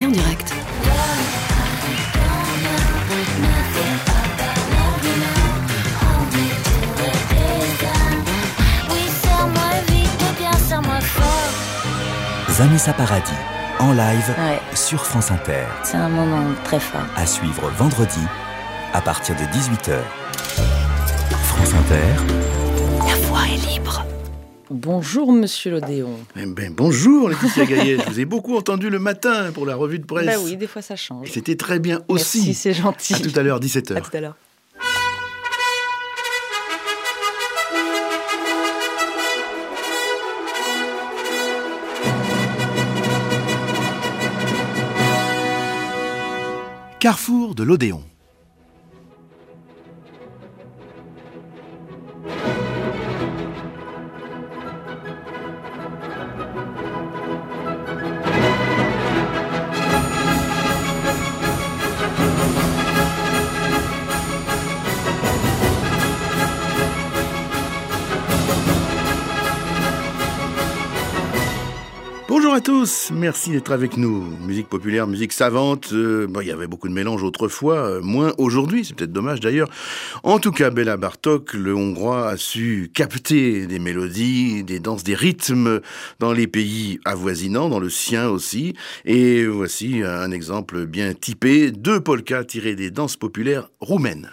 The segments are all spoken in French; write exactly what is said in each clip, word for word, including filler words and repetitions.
en direct. Vanessa Paradis, en live ouais. sur France Inter. C'est un moment très fort. À suivre vendredi, à partir de dix-huit heures. France Inter. La voix est libre. Bonjour Monsieur Lodéon. Eh ben, bonjour Laetitia Gaillet, je vous ai beaucoup entendu le matin pour la revue de presse. Bah oui, des fois ça change. Et c'était très bien aussi. Merci, c'est gentil. À tout à l'heure, dix-sept heures. À tout à l'heure. Carrefour de l'Odéon. Bonjour à tous, merci d'être avec nous. Musique populaire, musique savante, euh, bon, il y avait beaucoup de mélange autrefois, euh, moins aujourd'hui, c'est peut-être dommage d'ailleurs. En tout cas, Béla Bartók, le Hongrois, a su capter des mélodies, des danses, des rythmes dans les pays avoisinants, dans le sien aussi. Et voici un exemple bien typé, deux polkas tirés des danses populaires roumaines.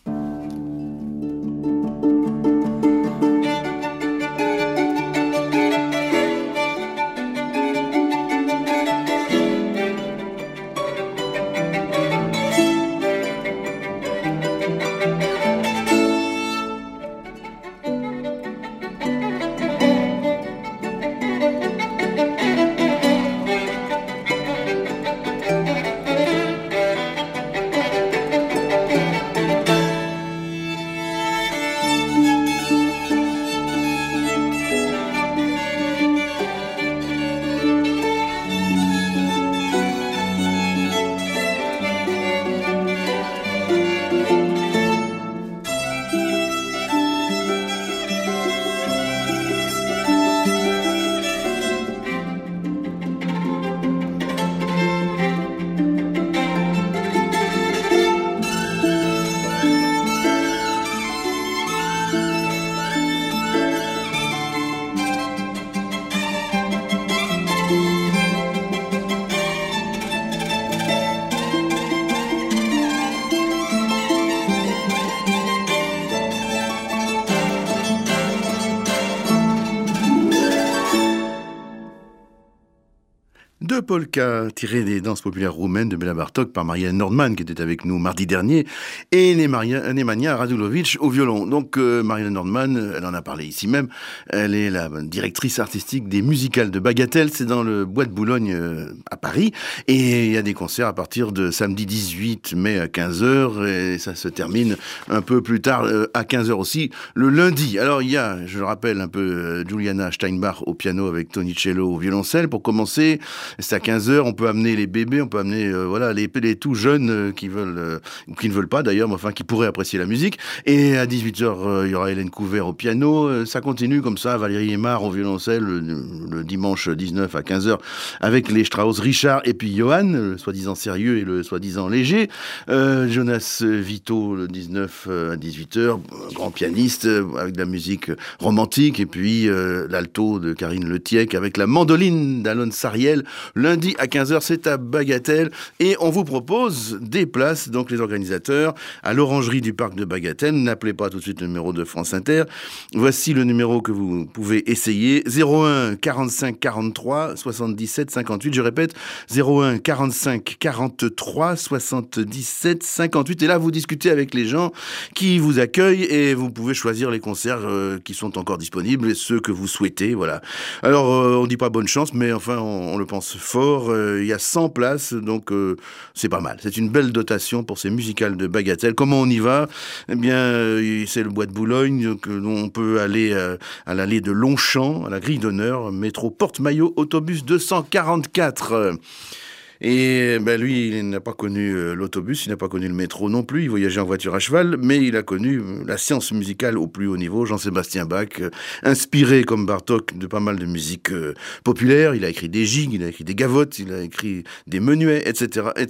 Deux polkas tirés des danses populaires roumaines de Béla Bartók par Marianne Nordman, qui était avec nous mardi dernier, et Nemanja Radulovic au violon. Donc euh, Marianne Nordman, elle en a parlé ici même, elle est la directrice artistique des musicales de Bagatelle, c'est dans le Bois de Boulogne euh, à Paris, et il y a des concerts à partir de samedi dix-huit mai à quinze heures, et ça se termine un peu plus tard euh, à quinze heures aussi, le lundi. Alors il y a, je le rappelle un peu, euh, Juliana Steinbach au piano avec Tony Cello au violoncelle. Pour commencer, c'est à quinze heures, on peut amener les bébés, on peut amener euh, voilà les, les tout jeunes euh, qui veulent, euh, ou qui ne veulent pas d'ailleurs, mais enfin qui pourraient apprécier la musique. Et à dix-huit heures, euh, il y aura Hélène Couvert au piano. Euh, ça continue comme ça, Valérie Aymar au violoncelle le, le dimanche dix-neuf à quinze heures avec les Strauss Richard et puis Johan, le soi-disant sérieux et le soi-disant léger. Euh, Jonas Vito le dix-neuf à dix-huit heures, grand pianiste euh, avec de la musique romantique, et puis euh, l'alto de Karine Letiec avec la mandoline d'Alon Sariel. Lundi à quinze heures, c'est à Bagatelle. Et on vous propose des places, donc les organisateurs, à l'orangerie du parc de Bagatelle. N'appelez pas tout de suite le numéro de France Inter. Voici le numéro que vous pouvez essayer. zéro un quarante-cinq quarante-trois soixante-dix-sept cinquante-huit. Je répète, zéro un quarante-cinq quarante-trois soixante-dix-sept cinquante-huit. Et là, vous discutez avec les gens qui vous accueillent et vous pouvez choisir les concerts euh, qui sont encore disponibles et ceux que vous souhaitez. Voilà. Alors, euh, on dit pas bonne chance, mais enfin, on, on le pense fort. Euh, il y a cent places, donc euh, c'est pas mal. C'est une belle dotation pour ces musicales de Bagatelle. Comment on y va ? Eh bien, euh, c'est le Bois de Boulogne, donc euh, on peut aller euh, à l'allée de Longchamp, à la grille d'honneur, métro Porte-Maillot, autobus deux cent quarante-quatre. Et ben, lui, il n'a pas connu euh, l'autobus, il n'a pas connu le métro non plus, il voyageait en voiture à cheval, mais il a connu euh, la science musicale au plus haut niveau, Jean-Sébastien Bach, euh, inspiré comme Bartók de pas mal de musique euh, populaire. Il a écrit des gigues, il a écrit des gavottes, il a écrit des menuets, et cetera, et cetera.